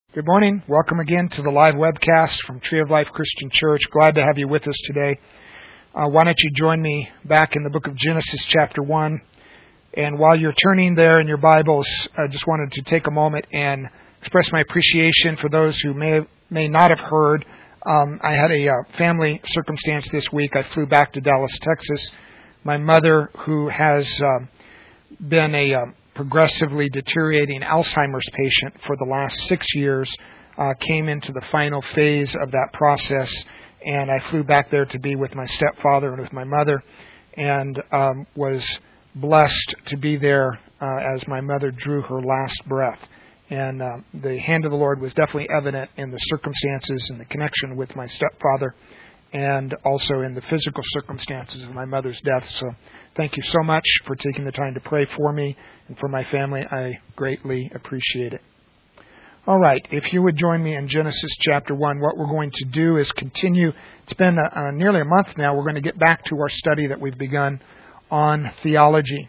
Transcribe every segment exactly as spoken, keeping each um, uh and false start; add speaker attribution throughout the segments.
Speaker 1: Good morning. Welcome again to the live webcast from Tree of Life Christian Church. Glad to have you with us today. Uh, why don't you join me back in the book of Genesis chapter one. And while you're turning there in your Bibles, I just wanted to take a moment and express my appreciation for those who may may not have heard. Um, I had a uh, family circumstance this week. I flew back to Dallas, Texas. My mother, who has uh, been a uh, progressively deteriorating Alzheimer's patient for the last six years, uh, came into the final phase of that process, and I flew back there to be with my stepfather and with my mother, and um, was blessed to be there uh, as my mother drew her last breath. And uh, the hand of the Lord was definitely evident in the circumstances and the connection with my stepfather, and also in the physical circumstances of my mother's death. So thank you so much for taking the time to pray for me and for my family. I greatly appreciate it. All right, if you would join me in Genesis chapter one, what we're going to do is continue. It's been a, a, nearly a month now. We're going to get back to our study that we've begun on theology.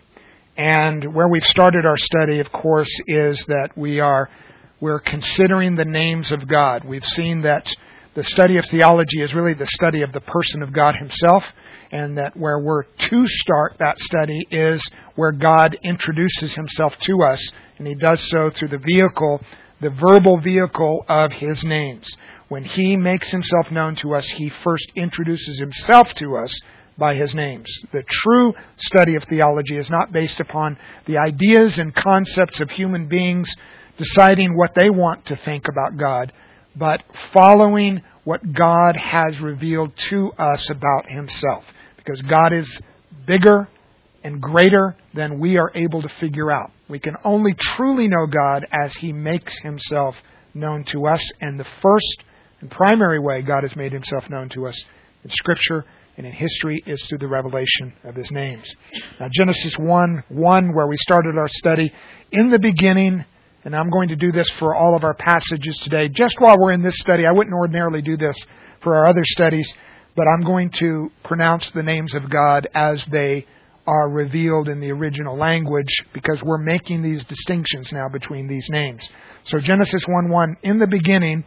Speaker 1: And where we've started our study, of course, is that we are we're considering the names of God. We've seen that the study of theology is really the study of the person of God Himself, and that where we're to start that study is where God introduces Himself to us, and He does so through the vehicle, the verbal vehicle of His names. When He makes Himself known to us, He first introduces Himself to us by His names. The true study of theology is not based upon the ideas and concepts of human beings deciding what they want to think about God, but following what God has revealed to us about Himself. Because God is bigger and greater than we are able to figure out. We can only truly know God as He makes Himself known to us. And the first and primary way God has made Himself known to us in Scripture and in history is through the revelation of His names. Now, Genesis one one, where we started our study, in the beginning. And I'm going to do this for all of our passages today. Just while we're in this study, I wouldn't ordinarily do this for our other studies, but I'm going to pronounce the names of God as they are revealed in the original language, because we're making these distinctions now between these names. So Genesis one one, in the beginning,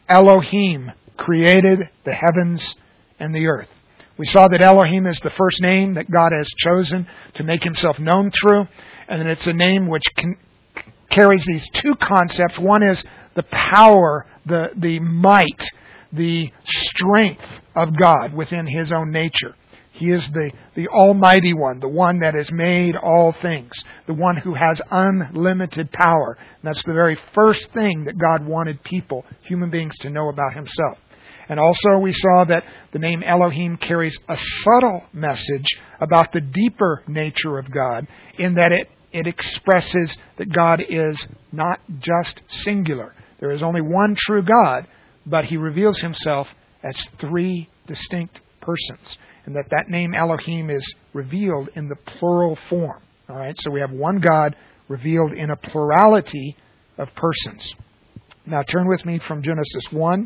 Speaker 1: Elohim created the heavens and the earth. We saw that Elohim is the first name that God has chosen to make Himself known through, and it's a name which can carries these two concepts. One is the power, the, the might, the strength of God within His own nature. He is the, the Almighty One, the one that has made all things, the one who has unlimited power. And that's the very first thing that God wanted people, human beings, to know about Himself. And also we saw that the name Elohim carries a subtle message about the deeper nature of God, in that it It expresses that God is not just singular. There is only one true God, but He reveals Himself as three distinct persons. And that that name Elohim is revealed in the plural form. All right, so we have one God revealed in a plurality of persons. Now turn with me from Genesis one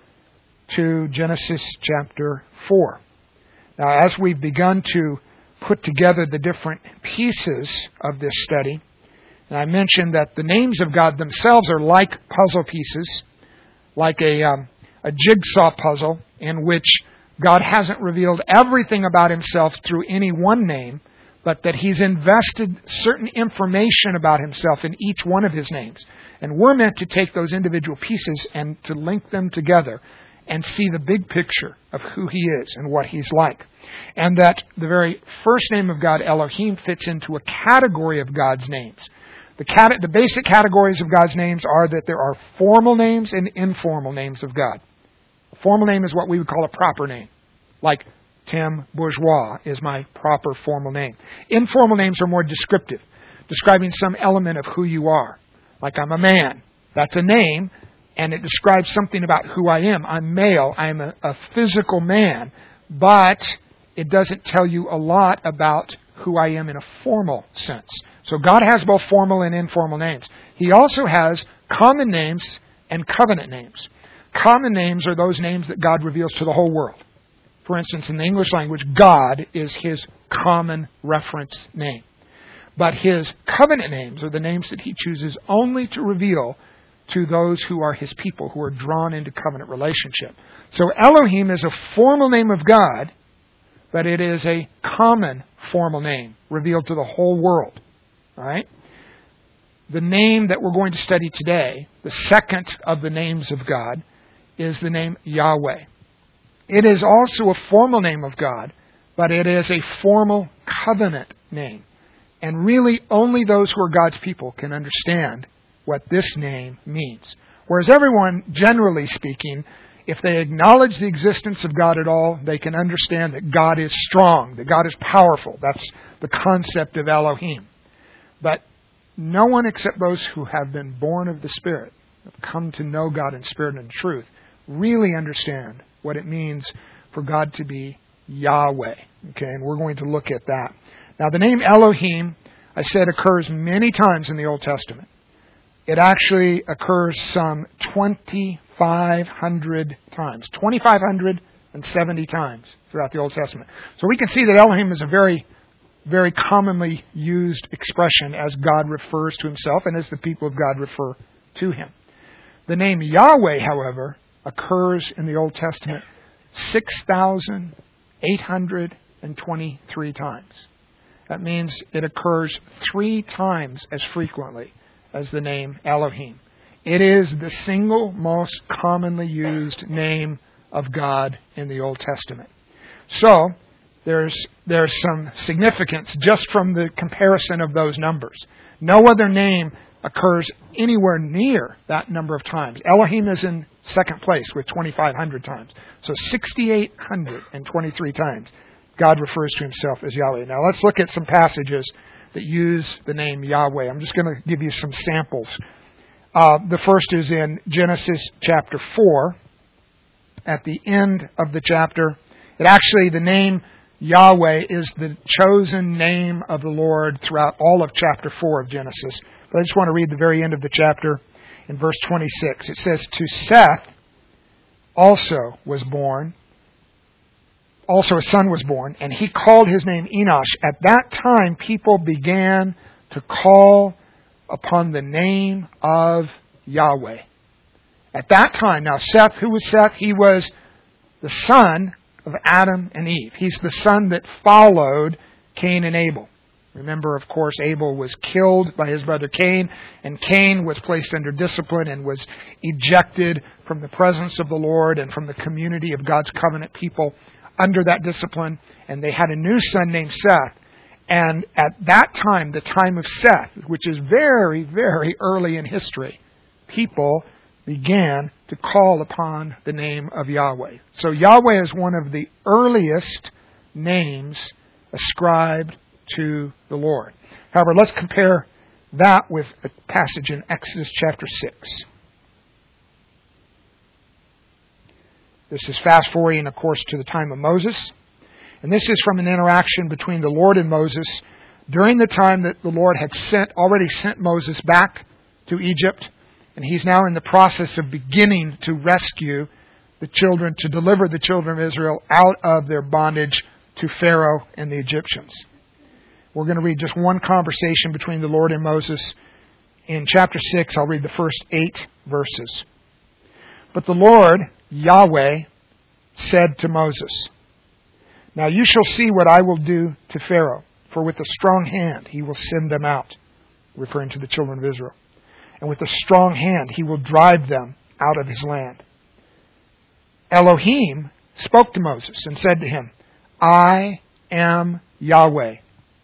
Speaker 1: to Genesis chapter four. Now, as we've begun to put together the different pieces of this study, and I mentioned that the names of God themselves are like puzzle pieces, like a um, a jigsaw puzzle in which God hasn't revealed everything about Himself through any one name, but that He's invested certain information about Himself in each one of His names. And we're meant to take those individual pieces and to link them together and see the big picture of who He is and what He's like. And that the very first name of God, Elohim, fits into a category of God's names. The, cat- the basic categories of God's names are that there are formal names and informal names of God. A formal name is what we would call a proper name. Like Tim Bourgeois is my proper formal name. Informal names are more descriptive, describing some element of who you are. Like I'm a man. That's a name. And it describes something about who I am. I'm male. I'm a, a physical man. But it doesn't tell you a lot about who I am in a formal sense. So God has both formal and informal names. He also has common names and covenant names. Common names are those names that God reveals to the whole world. For instance, in the English language, God is His common reference name. But His covenant names are the names that He chooses only to reveal to those who are His people, who are drawn into covenant relationship. So Elohim is a formal name of God, but it is a common formal name revealed to the whole world. All right? The name that we're going to study today, the second of the names of God, is the name Yahweh. It is also a formal name of God, but it is a formal covenant name. And really only those who are God's people can understand what this name means. Whereas everyone, generally speaking, if they acknowledge the existence of God at all, they can understand that God is strong, that God is powerful. That's the concept of Elohim. But no one except those who have been born of the Spirit, have come to know God in spirit and truth, really understand what it means for God to be Yahweh. Okay, and we're going to look at that. Now, the name Elohim, I said, occurs many times in the Old Testament. It actually occurs some twenty-five hundred times. twenty-five hundred seventy times throughout the Old Testament. So we can see that Elohim is a very, very commonly used expression as God refers to Himself and as the people of God refer to Him. The name Yahweh, however, occurs in the Old Testament six thousand eight hundred twenty-three times. That means it occurs three times as frequently as the name Elohim. It is the single most commonly used name of God in the Old Testament. So, there's there's some significance just from the comparison of those numbers. No other name occurs anywhere near that number of times. Elohim is in second place with twenty-five hundred times. So six thousand eight hundred twenty-three times God refers to Himself as Yahweh. Now let's look at some passages that use the name Yahweh. I'm just going to give you some samples. Uh, the first is in Genesis chapter four. At the end of the chapter, it actually, the name Yahweh is the chosen name of the Lord throughout all of chapter four of Genesis. But I just want to read the very end of the chapter in verse twenty-six. It says, "To Seth also was born, also a son was born, and he called his name Enosh. At that time, people began to call upon the name of Yahweh." At that time, now Seth, who was Seth? He was the son of Adam and Eve. He's the son that followed Cain and Abel. Remember, of course, Abel was killed by his brother Cain, and Cain was placed under discipline and was ejected from the presence of the Lord and from the community of God's covenant people under that discipline. And they had a new son named Seth. And at that time, the time of Seth, which is very, very early in history, people began to call upon the name of Yahweh. So Yahweh is one of the earliest names ascribed to the Lord. However, let's compare that with a passage in Exodus chapter six. This is fast forwarding, of course, to the time of Moses. And this is from an interaction between the Lord and Moses during the time that the Lord had sent already sent Moses back to Egypt. And he's now in the process of beginning to rescue the children, to deliver the children of Israel out of their bondage to Pharaoh and the Egyptians. We're going to read just one conversation between the Lord and Moses. In chapter six, I'll read the first eight verses. "But the Lord, Yahweh, said to Moses, 'Now you shall see what I will do to Pharaoh, for with a strong hand he will send them out,'" referring to the children of Israel. "And with a strong hand he will drive them out of his land." Elohim spoke to Moses and said to him, "I am Yahweh.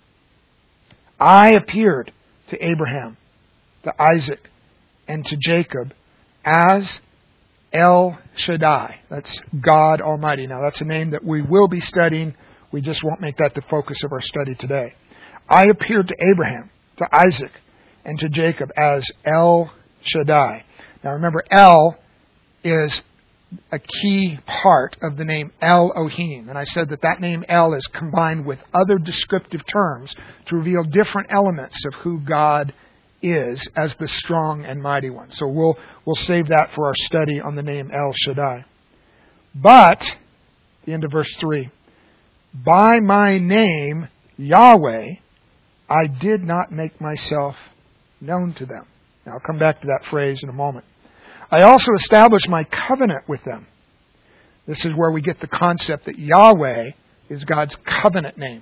Speaker 1: I appeared to Abraham, to Isaac, and to Jacob as El Shaddai." That's God Almighty. Now, that's a name that we will be studying. We just won't make that the focus of our study today. "I appeared to Abraham, to Isaac, and to Jacob as El Shaddai." Now, remember, El is a key part of the name Elohim. And I said that that name El is combined with other descriptive terms to reveal different elements of who God is as the strong and mighty one. So we'll we'll save that for our study on the name El Shaddai. "But," the end of verse three, "by my name Yahweh, I did not make myself known to them." Now, I'll come back to that phrase in a moment. I also establish my covenant with them. This is where we get the concept that Yahweh is God's covenant name.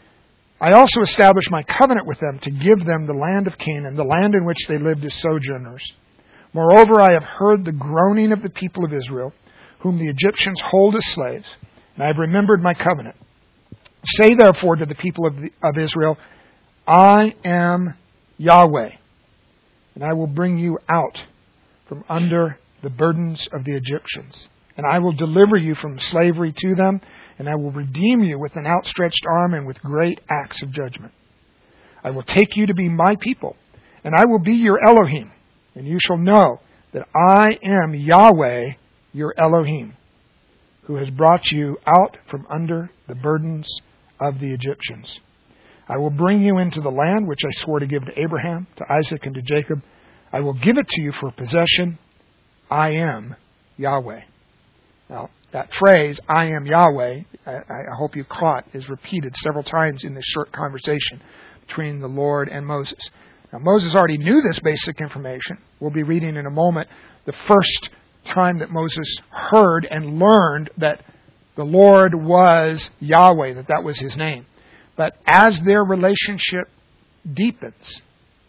Speaker 1: I also establish my covenant with them to give them the land of Canaan, the land in which they lived as sojourners. Moreover, I have heard the groaning of the people of Israel, whom the Egyptians hold as slaves, and I have remembered my covenant. Say therefore to the people of, the, of Israel, I am Yahweh, and I will bring you out from under the burdens of the Egyptians, and I will deliver you from slavery to them, and I will redeem you with an outstretched arm and with great acts of judgment. I will take you to be my people, and I will be your Elohim, and you shall know that I am Yahweh, your Elohim, who has brought you out from under the burdens of the Egyptians. I will bring you into the land which I swore to give to Abraham, to Isaac, and to Jacob. I will give it to you for possession. I am Yahweh. Now, that phrase, I am Yahweh, I, I hope you caught, is repeated several times in this short conversation between the Lord and Moses. Now, Moses already knew this basic information. We'll be reading in a moment the first time that Moses heard and learned that the Lord was Yahweh, that that was his name. But as their relationship deepens,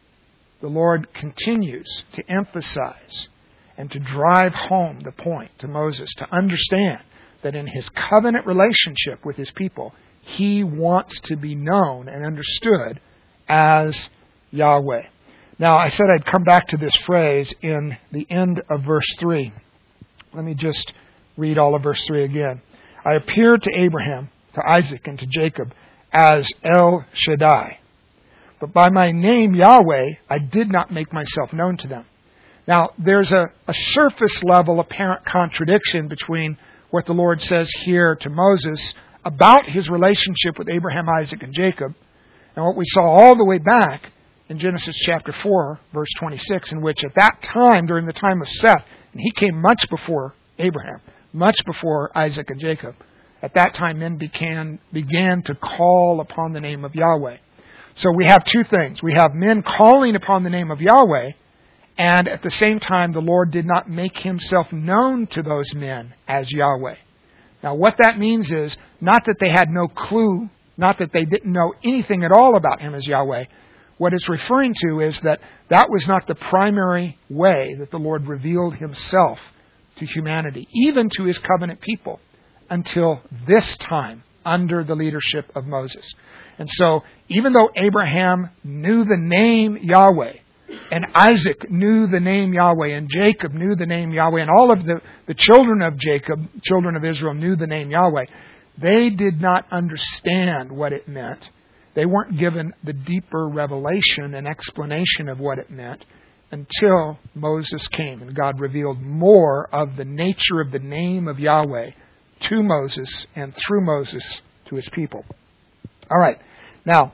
Speaker 1: the Lord continues to emphasize and to drive home the point to Moses to understand that in his covenant relationship with his people, he wants to be known and understood as Yahweh. Now, I said I'd come back to this phrase in the end of verse three. Let me just read all of verse three again. I appeared to Abraham, to Isaac, and to Jacob as El Shaddai. But by my name, Yahweh, I did not make myself known to them. Now, there's a, a surface level apparent contradiction between what the Lord says here to Moses about his relationship with Abraham, Isaac, and Jacob, and what we saw all the way back in Genesis chapter four, verse twenty-six, in which at that time, during the time of Seth, and he came much before Abraham, much before Isaac and Jacob, at that time men began, began to call upon the name of Yahweh. So we have two things. We have men calling upon the name of Yahweh, and at the same time, the Lord did not make himself known to those men as Yahweh. Now, what that means is not that they had no clue, not that they didn't know anything at all about him as Yahweh. What it's referring to is that that was not the primary way that the Lord revealed himself to humanity, even to his covenant people, until this time under the leadership of Moses. And so, even though Abraham knew the name Yahweh, and Isaac knew the name Yahweh, and Jacob knew the name Yahweh, and all of the, the children of Jacob, children of Israel, knew the name Yahweh, they did not understand what it meant. They weren't given the deeper revelation and explanation of what it meant until Moses came, and God revealed more of the nature of the name of Yahweh to Moses and through Moses to his people. All right, now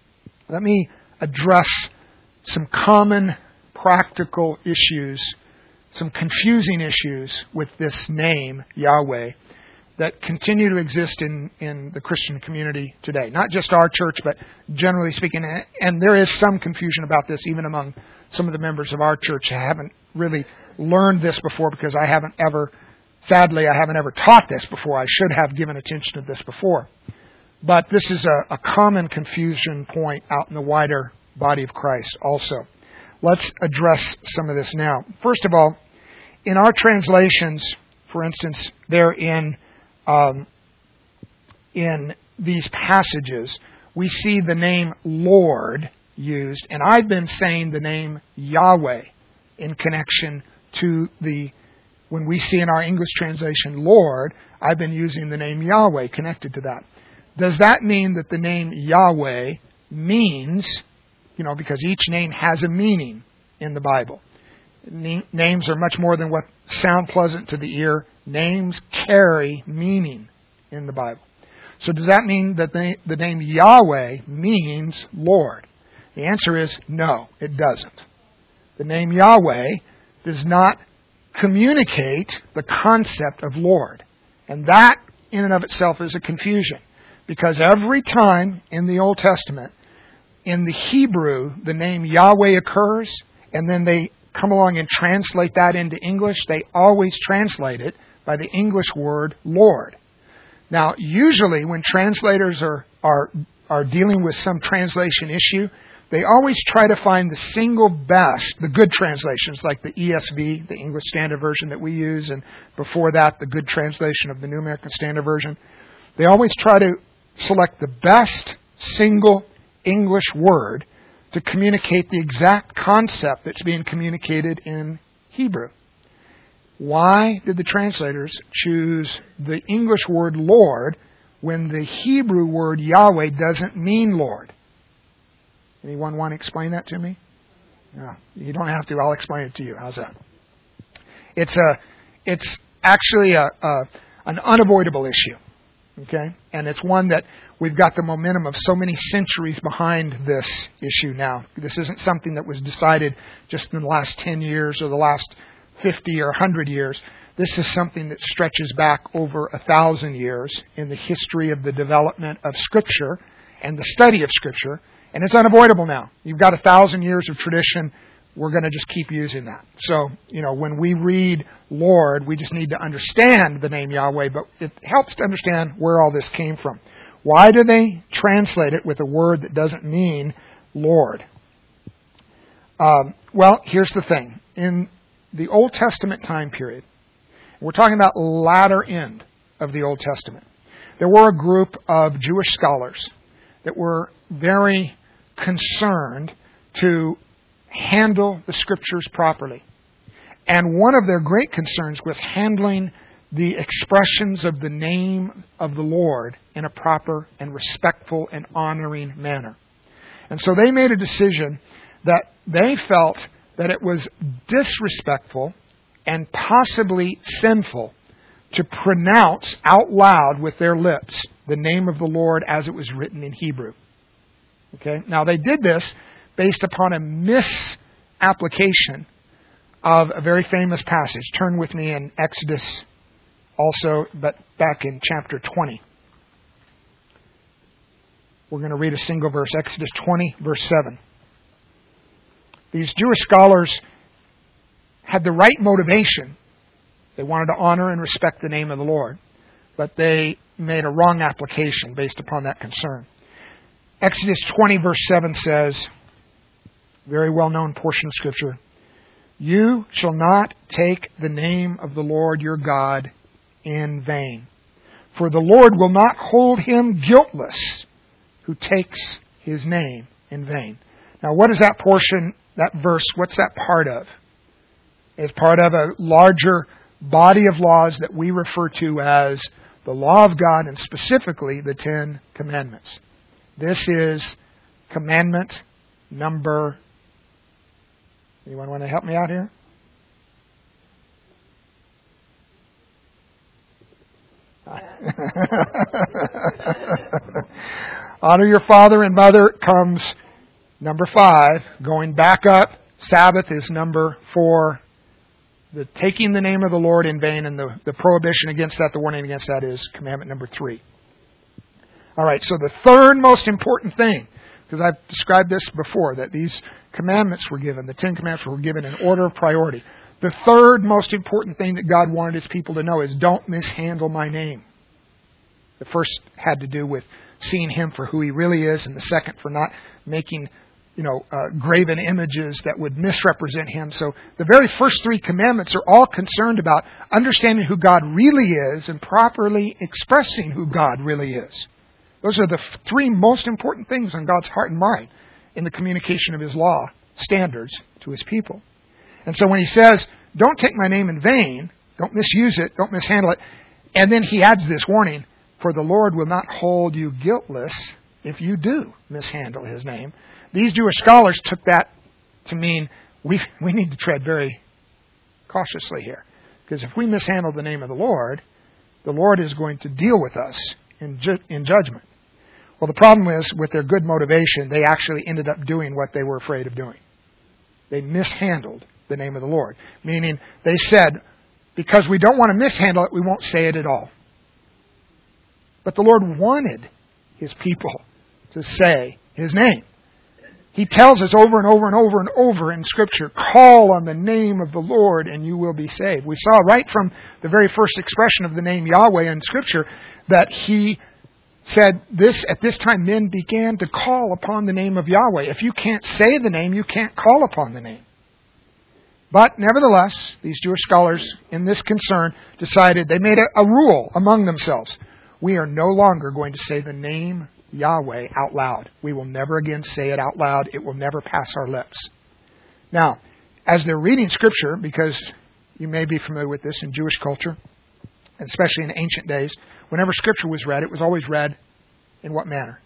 Speaker 1: let me address some common practical issues, some confusing issues with this name, Yahweh, that continue to exist in, in the Christian community today. Not just our church, but generally speaking. And there is some confusion about this even among some of the members of our church who haven't really learned this before, because I haven't ever, sadly, I haven't ever taught this before. I should have given attention to this before. But this is a, a common confusion point out in the wider body of Christ also. Let's address some of this now. First of all, in our translations, for instance, there in um, in these passages, we see the name Lord used, and I've been saying the name Yahweh in connection to the, when we see in our English translation Lord, I've been using the name Yahweh connected to that. Does that mean that the name Yahweh means, you know, because each name has a meaning in the Bible. Names are much more than what sound pleasant to the ear. Names carry meaning in the Bible. So does that mean that the, the name Yahweh means Lord? The answer is no, it doesn't. The name Yahweh does not communicate the concept of Lord. And that in and of itself is a confusion. Because every time in the Old Testament, in the Hebrew, the name Yahweh occurs, and then they come along and translate that into English, they always translate it by the English word Lord. Now, usually when translators are, are, are dealing with some translation issue, they always try to find the single best, the good translations, like the E S V, the English Standard Version that we use, and before that, the good translation of the New American Standard Version. They always try to select the best single English word to communicate the exact concept that's being communicated in Hebrew. Why did the translators choose the English word Lord when the Hebrew word Yahweh doesn't mean Lord? Anyone want to explain that to me? No, you don't have to. I'll explain it to you. How's that? It's a, it's actually a, a an unavoidable issue. Okay? And it's one that we've got the momentum of so many centuries behind this issue now. This isn't something that was decided just in the last ten years or the last fifty or one hundred years. This is something that stretches back over a thousand years in the history of the development of Scripture and the study of Scripture. And it's unavoidable now. You've got a thousand years of tradition. We're going to just keep using that. So, you know, when we read Lord, we just need to understand the name Yahweh, but it helps to understand where all this came from. Why do they translate it with a word that doesn't mean Lord? Um, well, here's the thing. In the Old Testament time period, we're talking about latter end of the Old Testament, there were a group of Jewish scholars that were very concerned to handle the Scriptures properly. And one of their great concerns was handling the expressions of the name of the Lord in a proper and respectful and honoring manner. And so they made a decision that they felt that it was disrespectful and possibly sinful to pronounce out loud with their lips the name of the Lord as it was written in Hebrew. Okay? Now they did this based upon a misapplication of a very famous passage. Turn with me in Exodus also, but back in chapter twenty. We're going to read a single verse, Exodus twenty, verse seven. These Jewish scholars had the right motivation. They wanted to honor and respect the name of the Lord, but they made a wrong application based upon that concern. Exodus twenty, verse seven says, very well-known portion of Scripture, "You shall not take the name of the Lord your God in vain, for the Lord will not hold him guiltless who takes his name in vain." Now, what is that portion, that verse, what's that part of? It's part of a larger body of laws that we refer to as the law of God, and specifically the Ten Commandments. This is commandment number... Anyone want to help me out here? Honor your father and mother comes number five. Going back up, Sabbath is number four. The taking the name of the Lord in vain and the, the prohibition against that, the warning against that is commandment number three. All right, so the third most important thing, because I've described this before, that these commandments were given, the Ten Commandments were given in order of priority. The third most important thing that God wanted His people to know is don't mishandle my name. The first had to do with seeing Him for who He really is, and the second for not making, you know, uh, graven images that would misrepresent Him. So the very first three commandments are all concerned about understanding who God really is and properly expressing who God really is. Those are the three most important things on God's heart and mind in the communication of His law standards to His people. And so when He says, don't take my name in vain, don't misuse it, don't mishandle it, and then He adds this warning, for the Lord will not hold you guiltless if you do mishandle His name. These Jewish scholars took that to mean we we need to tread very cautiously here. Because if we mishandle the name of the Lord, the Lord is going to deal with us in ju- in judgment. Well, the problem is, with their good motivation, they actually ended up doing what they were afraid of doing. They mishandled the name of the Lord. Meaning, they said, because we don't want to mishandle it, we won't say it at all. But the Lord wanted His people to say His name. He tells us over and over and over and over in Scripture, call on the name of the Lord and you will be saved. We saw right from the very first expression of the name Yahweh in Scripture that He said, "This at this time men began to call upon the name of Yahweh." If you can't say the name, you can't call upon the name. But nevertheless, these Jewish scholars in this concern decided, they made a, a rule among themselves. We are no longer going to say the name Yahweh out loud. We will never again say it out loud. It will never pass our lips. Now, as they're reading Scripture, because you may be familiar with this in Jewish culture, especially in ancient days, whenever Scripture was read, it was always read in what manner?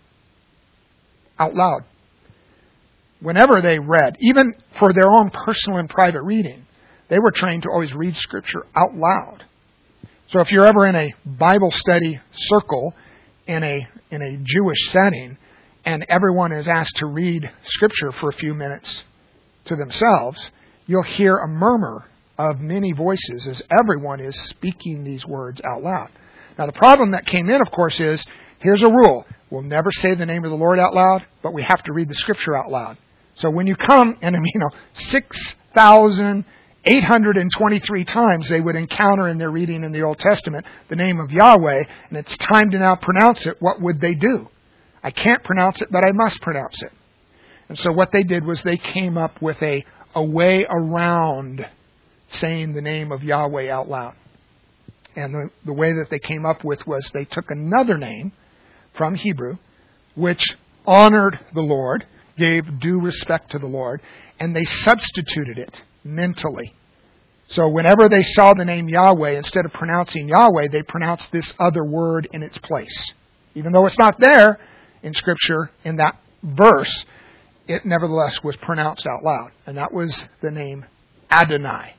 Speaker 1: Out loud. Whenever they read, even for their own personal and private reading, they were trained to always read Scripture out loud. So if you're ever in a Bible study circle in a in a Jewish setting, and everyone is asked to read Scripture for a few minutes to themselves, you'll hear a murmur of many voices as everyone is speaking these words out loud. Now the problem that came in, of course, is, here's a rule. We'll never say the name of the Lord out loud, but we have to read the Scripture out loud. So when you come, and you know, six thousand eight hundred twenty-three times they would encounter in their reading in the Old Testament the name of Yahweh, and it's time to now pronounce it, what would they do? I can't pronounce it, but I must pronounce it. And so what they did was they came up with a, a way around saying the name of Yahweh out loud. And the, the way that they came up with was they took another name from Hebrew, which honored the Lord, gave due respect to the Lord, and they substituted it mentally. So whenever they saw the name Yahweh, instead of pronouncing Yahweh, they pronounced this other word in its place. Even though it's not there in Scripture, in that verse, it nevertheless was pronounced out loud. And that was the name Adonai.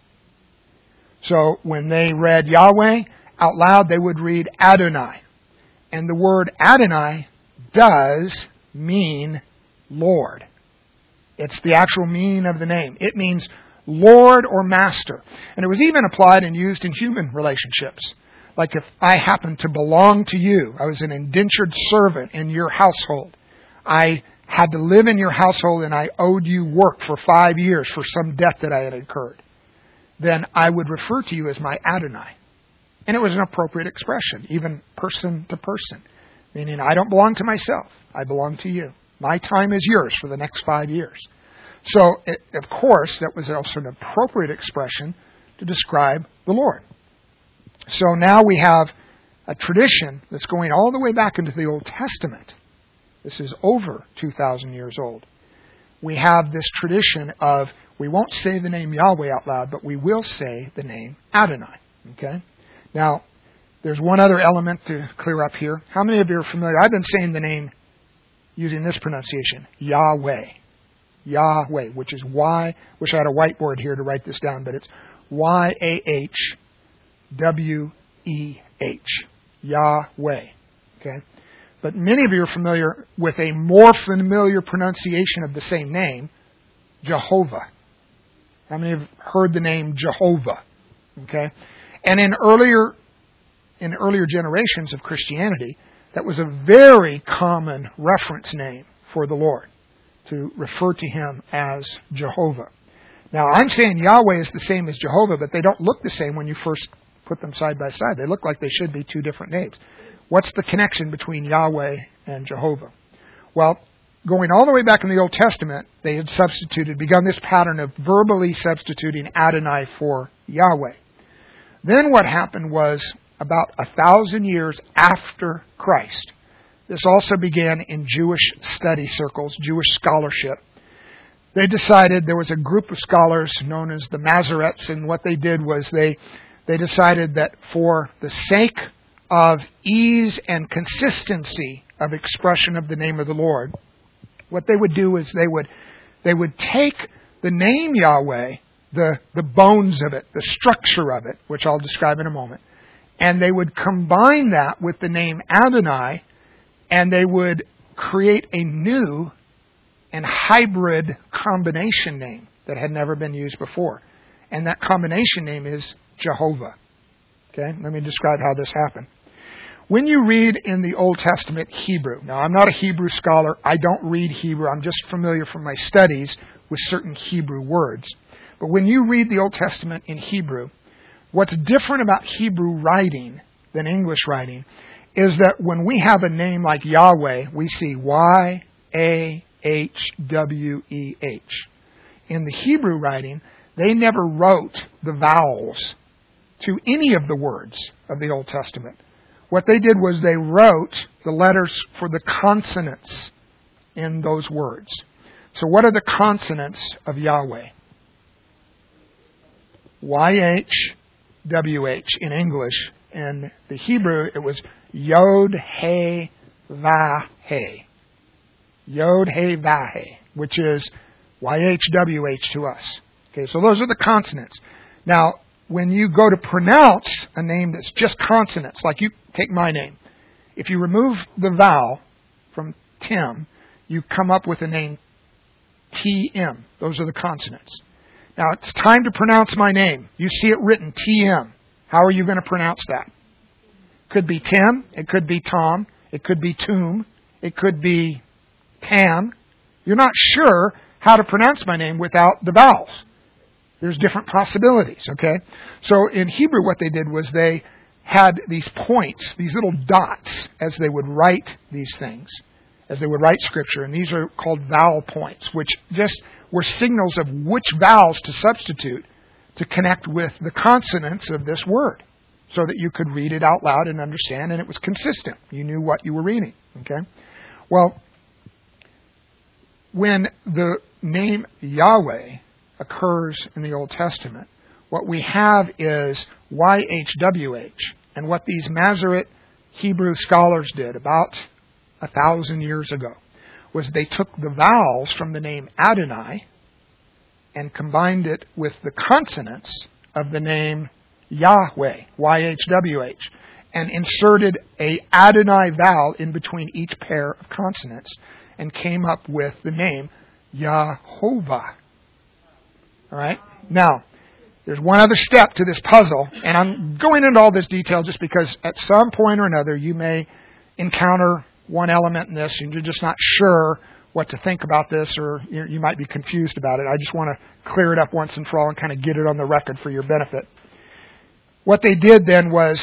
Speaker 1: So when they read Yahweh out loud, they would read Adonai. And the word Adonai does mean Lord. It's the actual meaning of the name. It means Lord or Master. And it was even applied and used in human relationships. Like if I happened to belong to you, I was an indentured servant in your household. I had to live in your household and I owed you work for five years for some debt that I had incurred. Then I would refer to you as my Adonai. And it was an appropriate expression, even person to person. Meaning I don't belong to myself. I belong to you. My time is yours for the next five years. So, it, of course, that was also an appropriate expression to describe the Lord. So now we have a tradition that's going all the way back into the Old Testament. This is over two thousand years old. We have this tradition of, we won't say the name Yahweh out loud, but we will say the name Adonai. Okay? Now, there's one other element to clear up here. How many of you are familiar? I've been saying the name using this pronunciation, Yahweh. Yahweh, which is Y. Wish I had a whiteboard here to write this down, but it's Y A H W E H. Yahweh. Okay? But many of you are familiar with a more familiar pronunciation of the same name, Jehovah. How many have heard the name Jehovah? Okay? And in earlier in earlier generations of Christianity, that was a very common reference name for the Lord, to refer to Him as Jehovah. Now, I'm saying Yahweh is the same as Jehovah, but they don't look the same when you first put them side by side. They look like they should be two different names. What's the connection between Yahweh and Jehovah? Well, going all the way back in the Old Testament, they had substituted, begun this pattern of verbally substituting Adonai for Yahweh. Then what happened was, about a thousand years after Christ, this also began in Jewish study circles, Jewish scholarship. They decided, there was a group of scholars known as the Masoretes, and what they did was they they decided that for the sake of ease and consistency of expression of the name of the Lord, what they would do is they would they would take the name Yahweh, the, the bones of it, the structure of it, which I'll describe in a moment, and they would combine that with the name Adonai, and they would create a new and hybrid combination name that had never been used before. And that combination name is Jehovah. Okay, let me describe how this happened. When you read in the Old Testament Hebrew, now I'm not a Hebrew scholar, I don't read Hebrew, I'm just familiar from my studies with certain Hebrew words. But when you read the Old Testament in Hebrew, what's different about Hebrew writing than English writing is that when we have a name like Yahweh, we see Y A H W E H. In the Hebrew writing, they never wrote the vowels to any of the words of the Old Testament. What they did was they wrote the letters for the consonants in those words. So what are the consonants of Yahweh? Y H W H in English. In the Hebrew, it was Yod He Va He. Yod He Va He, which is Y H W H to us. Okay, so those are the consonants. Now, when you go to pronounce a name that's just consonants, like you take my name, if you remove the vowel from Tim, you come up with the name T M. Those are the consonants. Now, it's time to pronounce my name. You see it written T M. How are you going to pronounce that? Could be Tim. It could be Tom. It could be Toom. It could be Tam. You're not sure how to pronounce my name without the vowels. There's different possibilities, okay? So in Hebrew, what they did was they had these points, these little dots, as they would write these things, as they would write Scripture. And these are called vowel points, which just were signals of which vowels to substitute to connect with the consonants of this word, so that you could read it out loud and understand, and it was consistent. You knew what you were reading, okay? Well, when the name Yahweh occurs in the Old Testament, what we have is Y H W H. And what these Masoret Hebrew scholars did about a thousand years ago was they took the vowels from the name Adonai and combined it with the consonants of the name Yahweh, Y H W H, and inserted a Adonai vowel in between each pair of consonants and came up with the name Yahovah. All right? Now, there's one other step to this puzzle, and I'm going into all this detail just because at some point or another you may encounter one element in this and you're just not sure what to think about this, or you might be confused about it. I just want to clear it up once and for all and kind of get it on the record for your benefit. What they did then was,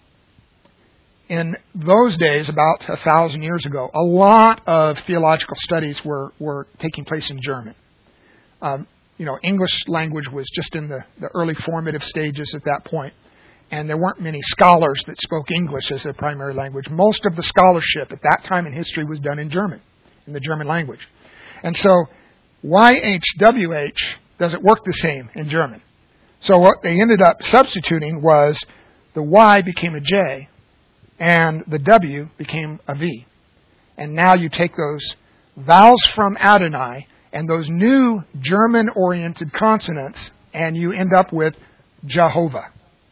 Speaker 1: in those days, about a thousand years ago, a lot of theological studies were, were taking place in German. Um, you know, English language was just in the, the early formative stages at that point, and there weren't many scholars that spoke English as their primary language. Most of the scholarship at that time in history was done in German, in the German language. And so Y H W H doesn't work the same in German. So what they ended up substituting was the Y became a J and the W became a V. And now you take those vowels from Adonai and those new German-oriented consonants and you end up with Jehovah.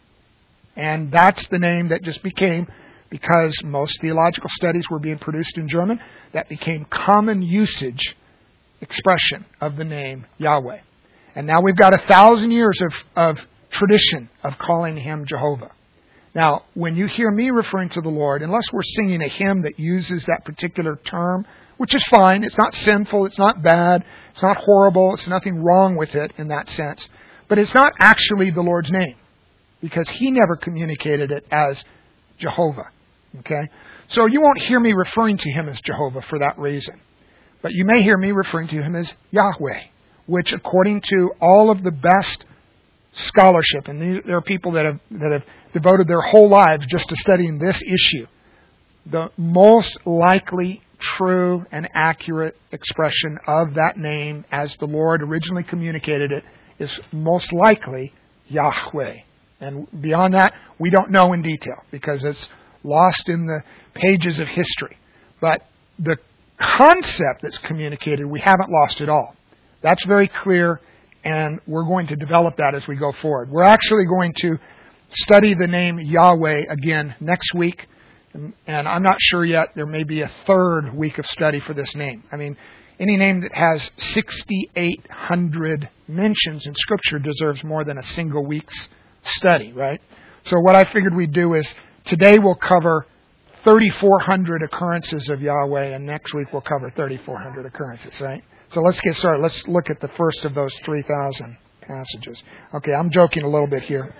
Speaker 1: And that's the name that just became, because most theological studies were being produced in German, that became common usage expression of the name Yahweh. And now we've got a thousand years of, of tradition of calling Him Jehovah. Now, when you hear me referring to the Lord, unless we're singing a hymn that uses that particular term, which is fine, it's not sinful, it's not bad, it's not horrible, it's nothing wrong with it in that sense, but it's not actually the Lord's name, because He never communicated it as Jehovah. Okay? So you won't hear me referring to Him as Jehovah for that reason. But you may hear me referring to Him as Yahweh, which according to all of the best scholarship, and there are people that have that have devoted their whole lives just to studying this issue, the most likely true and accurate expression of that name as the Lord originally communicated it is most likely Yahweh. And beyond that, we don't know in detail because it's lost in the pages of history. But the concept that's communicated, we haven't lost at all. That's very clear, and we're going to develop that as we go forward. We're actually going to study the name Yahweh again next week, and I'm not sure yet. There may be a third week of study for this name. I mean, any name that has sixty-eight hundred mentions in Scripture deserves more than a single week's study, right? So what I figured we'd do is today we'll cover thirty-four hundred occurrences of Yahweh, and next week we'll cover thirty-four hundred occurrences, right? So let's get started. Let's look at the first of those three thousand passages. Okay, I'm joking a little bit here.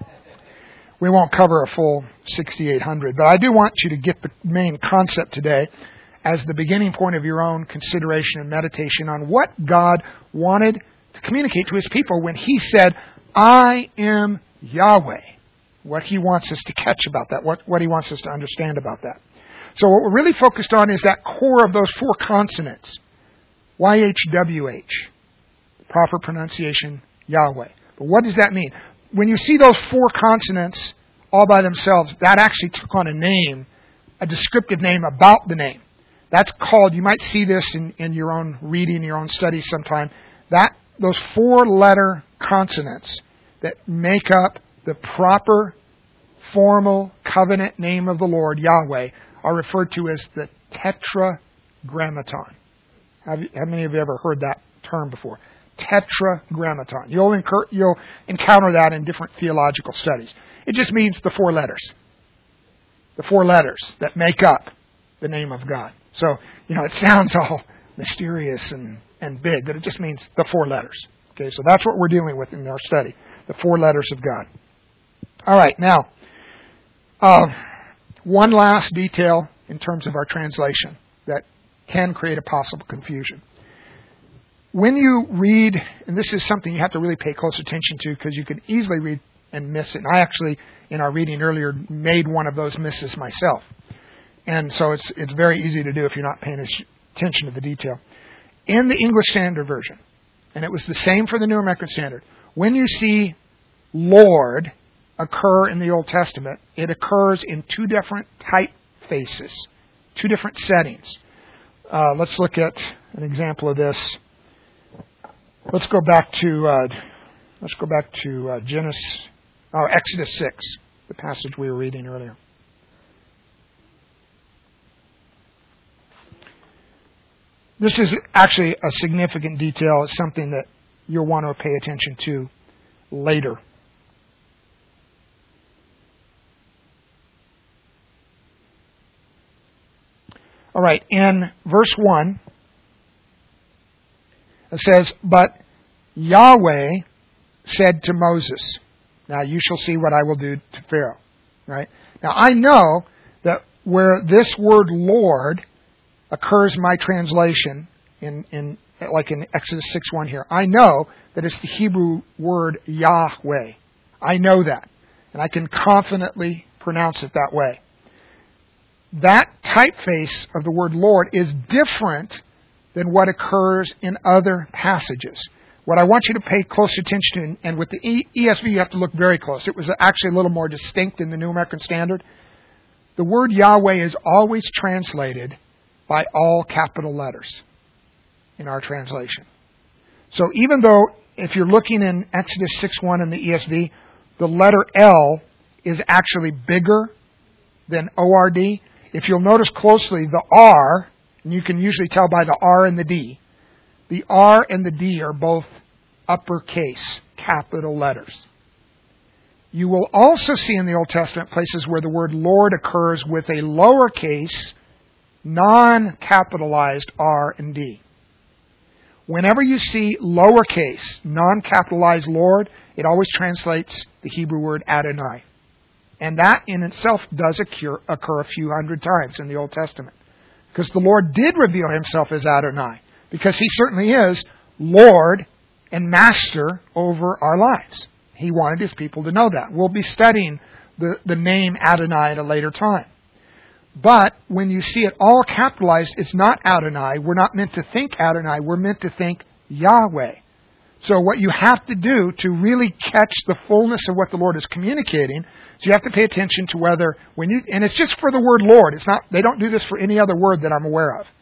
Speaker 1: We won't cover a full sixty-eight hundred, but I do want you to get the main concept today as the beginning point of your own consideration and meditation on what God wanted to communicate to His people when He said, I am Yahweh. What He wants us to catch about that, what, what He wants us to understand about that. So what we're really focused on is that core of those four consonants. Y H W H. Proper pronunciation, Yahweh. But what does that mean? When you see those four consonants all by themselves, that actually took on a name, a descriptive name about the name. That's called, you might see this in, in your own reading, your own study sometime, that those four-letter consonants that make up the proper, formal, covenant name of the Lord, Yahweh, are referred to as the Tetragrammaton. Have, you, have many of you ever heard that term before? Tetragrammaton. You'll, incur, you'll encounter that in different theological studies. It just means the four letters. The four letters that make up the name of God. So, you know, it sounds all mysterious and, and big, but it just means the four letters. Okay, so that's what we're dealing with in our study. The four letters of God. All right, now, uh, one last detail in terms of our translation that can create a possible confusion. When you read, and this is something you have to really pay close attention to because you can easily read and miss it. And I actually, in our reading earlier, made one of those misses myself. And so it's it's very easy to do if you're not paying attention to the detail. In the English Standard Version, and it was the same for the New American Standard, when you see Lord occur in the Old Testament, it occurs in two different typefaces, two different settings. Uh, let's look at an example of this. Let's go back to uh, let's go back to uh, Genesis, oh, Exodus six, the passage we were reading earlier. This is actually a significant detail. It's something that you'll want to pay attention to later. All right, in verse one, it says, but Yahweh said to Moses, now you shall see what I will do to Pharaoh. Right? Now I know that where this word Lord occurs in my translation, in, in like in Exodus six one here, I know that it's the Hebrew word Yahweh. I know that. And I can confidently pronounce it that way. That typeface of the word Lord is different than what occurs in other passages. What I want you to pay close attention to, and with the E S V you have to look very close. It was actually a little more distinct in the New American Standard. The word Yahweh is always translated by all capital letters in our translation. So even though if you're looking in Exodus six one in the E S V, the letter L is actually bigger than O R D, if you'll notice closely, the R, and you can usually tell by the R and the D, the R and the D are both uppercase, capital letters. You will also see in the Old Testament places where the word Lord occurs with a lowercase, non-capitalized R and D. Whenever you see lowercase, non-capitalized Lord, it always translates the Hebrew word Adonai. And that in itself does occur, occur a few hundred times in the Old Testament. Because the Lord did reveal Himself as Adonai. Because He certainly is Lord and Master over our lives. He wanted His people to know that. We'll be studying the, the name Adonai at a later time. But when you see it all capitalized, it's not Adonai. We're not meant to think Adonai. We're meant to think Yahweh. So what you have to do to really catch the fullness of what the Lord is communicating, is you have to pay attention to whether, when you, and it's just for the word Lord. It's not, they don't do this for any other word that I'm aware of.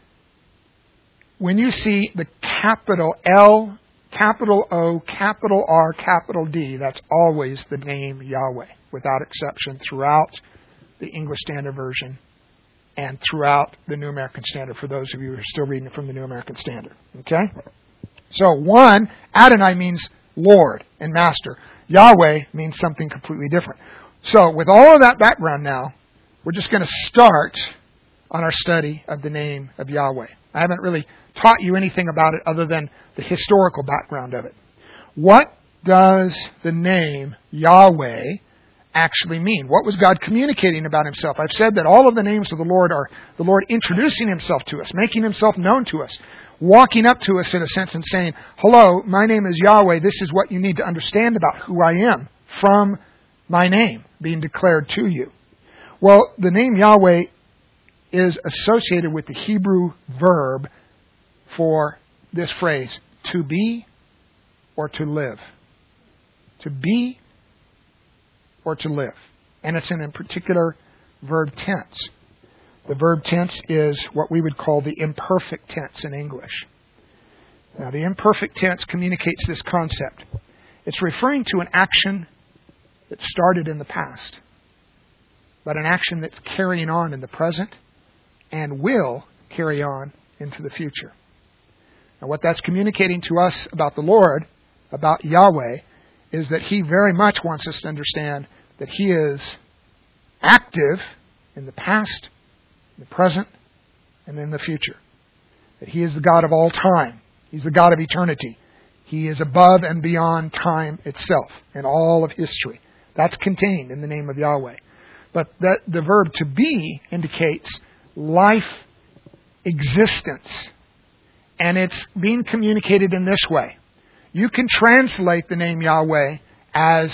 Speaker 1: When you see the capital L, capital O, capital R, capital D, that's always the name Yahweh, without exception, throughout the English Standard Version and throughout the New American Standard, for those of you who are still reading it from the New American Standard. Okay? So, one, Adonai means Lord and Master. Yahweh means something completely different. So, with all of that background now, we're just going to start on our study of the name of Yahweh. I haven't really taught you anything about it other than the historical background of it. What does the name Yahweh actually mean? What was God communicating about Himself? I've said that all of the names of the Lord are the Lord introducing Himself to us, making Himself known to us, walking up to us in a sense and saying, hello, my name is Yahweh. This is what you need to understand about who I am from my name being declared to you. Well, the name Yahweh is associated with the Hebrew verb for this phrase, to be or to live. To be or to live. And it's in a particular verb tense. The verb tense is what we would call the imperfect tense in English. Now, the imperfect tense communicates this concept. It's referring to an action that started in the past, but an action that's carrying on in the present and will carry on into the future. Now, what that's communicating to us about the Lord, about Yahweh, is that He very much wants us to understand that He is active in the past, in the present, and in the future. That He is the God of all time. He's the God of eternity. He is above and beyond time itself and all of history. That's contained in the name of Yahweh. But that the verb to be indicates life, existence. And it's being communicated in this way. You can translate the name Yahweh as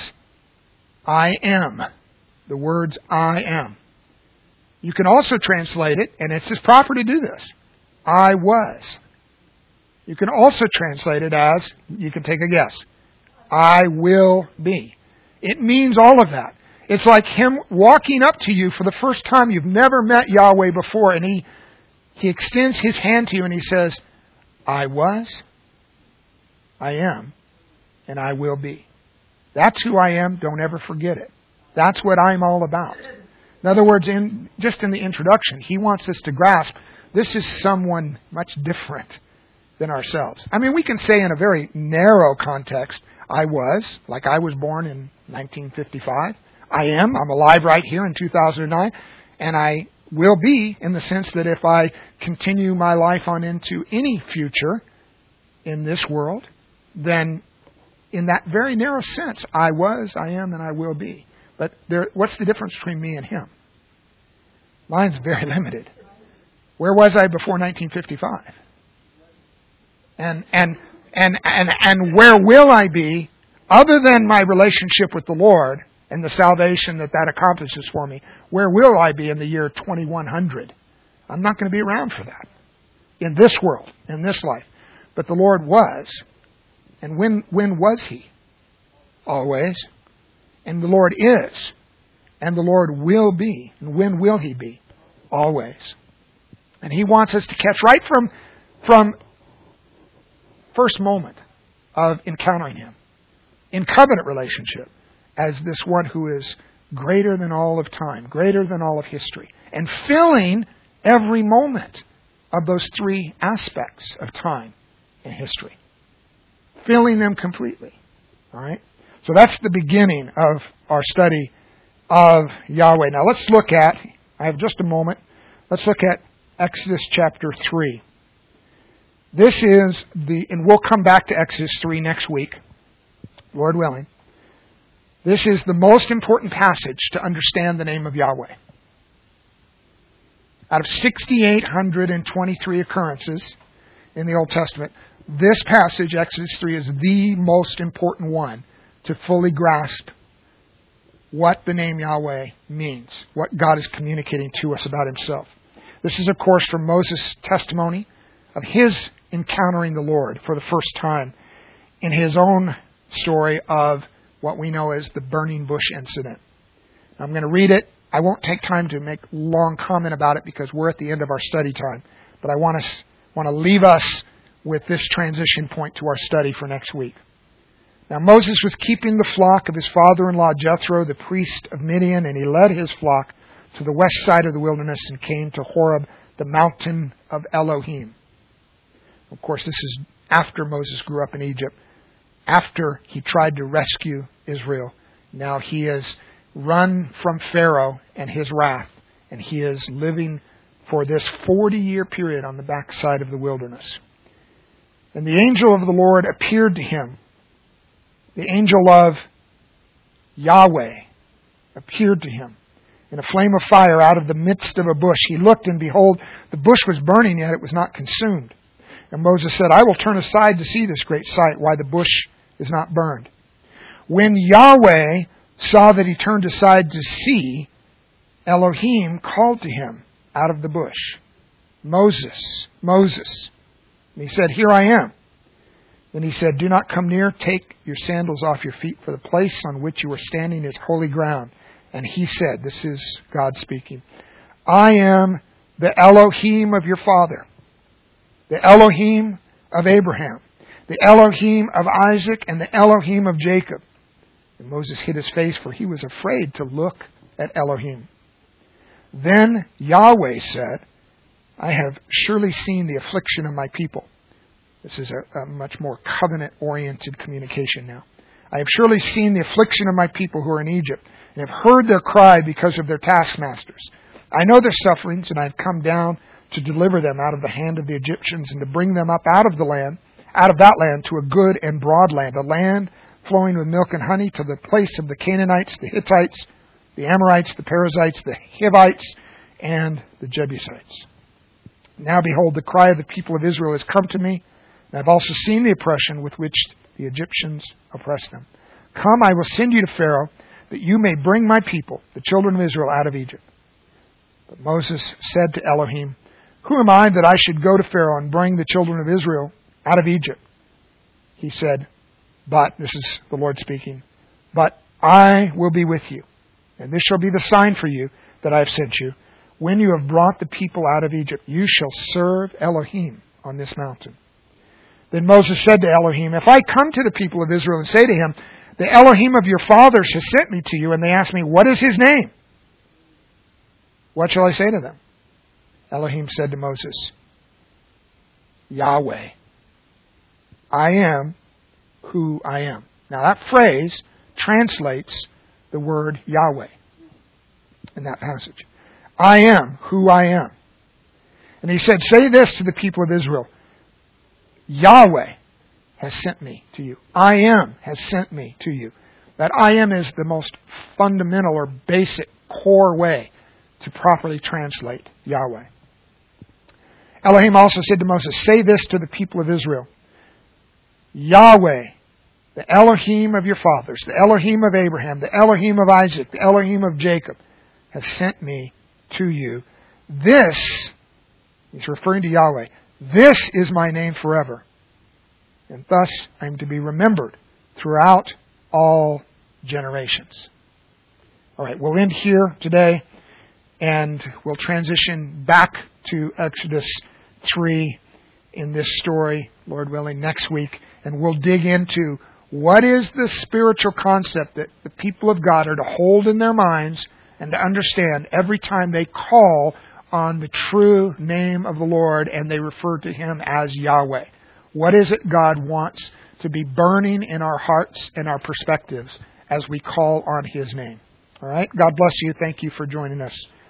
Speaker 1: I am. The words I am. You can also translate it, and it's His proper to do this, I was. You can also translate it as, you can take a guess, I will be. It means all of that. It's like Him walking up to you for the first time. You've never met Yahweh before, and He, he extends His hand to you and He says, I was, I am, and I will be. That's who I am. Don't ever forget it. That's what I'm all about. In other words, in just in the introduction, He wants us to grasp this is someone much different than ourselves. I mean, we can say in a very narrow context, I was, like I was born in nineteen fifty-five. I am. I'm alive right here in two thousand nine. And I will be in the sense that if I continue my life on into any future in this world, then in that very narrow sense, I was, I am, and I will be. But there, what's the difference between me and Him? Mine's very limited. Where was I before nineteen fifty-five? And and and and and where will I be, other than my relationship with the Lord and the salvation that that accomplishes for me? Where will I be in the year twenty-one hundred? I'm not going to be around for that in this world, in this life. But the Lord was. And when when was He? Always. And the Lord is. And the Lord will be. And when will He be? Always. And He wants us to catch right from, from first moment of encountering Him in covenant relationship as this one who is greater than all of time, greater than all of history, and filling every moment of those three aspects of time and history. Filling them completely. All right? So that's the beginning of our study of Yahweh. Now let's look at, I have just a moment, let's look at Exodus chapter three. This is the, and we'll come back to Exodus three next week, Lord willing. This is the most important passage to understand the name of Yahweh. Out of six thousand eight hundred twenty-three occurrences in the Old Testament, this passage, Exodus three, is the most important one to fully grasp what the name Yahweh means, what God is communicating to us about Himself. This is, of course, from Moses' testimony of his encountering the Lord for the first time in his own story of what we know as the burning bush incident. I'm going to read it. I won't take time to make long comment about it because we're at the end of our study time. But I want us want to leave us with this transition point to our study for next week. Now Moses was keeping the flock of his father-in-law Jethro, the priest of Midian, and he led his flock to the west side of the wilderness and came to Horeb, the mountain of Elohim. Of course, this is after Moses grew up in Egypt, after he tried to rescue Israel. Now he has run from Pharaoh and his wrath, And he is living for this forty-year period on the backside of the wilderness. And the angel of the Lord appeared to him. The angel of Yahweh appeared to him in a flame of fire out of the midst of a bush. He looked, and behold, the bush was burning, yet it was not consumed. And Moses said, I will turn aside to see this great sight, why the bush is not burned. When Yahweh saw that he turned aside to see, Elohim called to him out of the bush, Moses, Moses. And he said, Here I am. Then he said, Do not come near. Take your sandals off your feet, for the place on which you are standing is holy ground. And he said, this is God speaking, I am the Elohim of your father, the Elohim of Abraham, the Elohim of Isaac, and the Elohim of Jacob. And Moses hid his face, for he was afraid to look at Elohim. Then Yahweh said, I have surely seen the affliction of my people. This is a, a much more covenant-oriented communication now. I have surely seen the affliction of my people who are in Egypt, and have heard their cry because of their taskmasters. I know their sufferings, and I have come down to deliver them out of the hand of the Egyptians, and to bring them up out of the land, out of that land to a good and broad land, a land flowing with milk and honey, to the place of the Canaanites, the Hittites, the Amorites, the Perizzites, the Hivites, and the Jebusites. Now behold, the cry of the people of Israel has come to me, and I have also seen the oppression with which the Egyptians oppress them. Come, I will send you to Pharaoh, that you may bring my people, the children of Israel, out of Egypt. But Moses said to Elohim, Who am I that I should go to Pharaoh and bring the children of Israel out of Egypt? He said, But, this is the Lord speaking, But I will be with you, and this shall be the sign for you that I have sent you. When you have brought the people out of Egypt, you shall serve Elohim on this mountain. Then Moses said to Elohim, If I come to the people of Israel and say to him, The Elohim of your fathers has sent me to you, and they ask me, What is his name? What shall I say to them? Elohim said to Moses, Yahweh, I am who I am. Now that phrase translates the word Yahweh in that passage. I am who I am. And he said, Say this to the people of Israel, Yahweh has sent me to you. I am has sent me to you. That I am is the most fundamental or basic core way to properly translate Yahweh. Elohim also said to Moses, Say this to the people of Israel, Yahweh, the Elohim of your fathers, the Elohim of Abraham, the Elohim of Isaac, the Elohim of Jacob, has sent me to you. This, he's referring to Yahweh, this is my name forever. And thus I am to be remembered throughout all generations. All right, we'll end here today, and we'll transition back to Exodus three in this story, Lord willing, next week. And we'll dig into what is the spiritual concept that the people of God are to hold in their minds and to understand every time they call on the true name of the Lord and they refer to Him as Yahweh. What is it God wants to be burning in our hearts and our perspectives as we call on His name? All right? God bless you. Thank you for joining us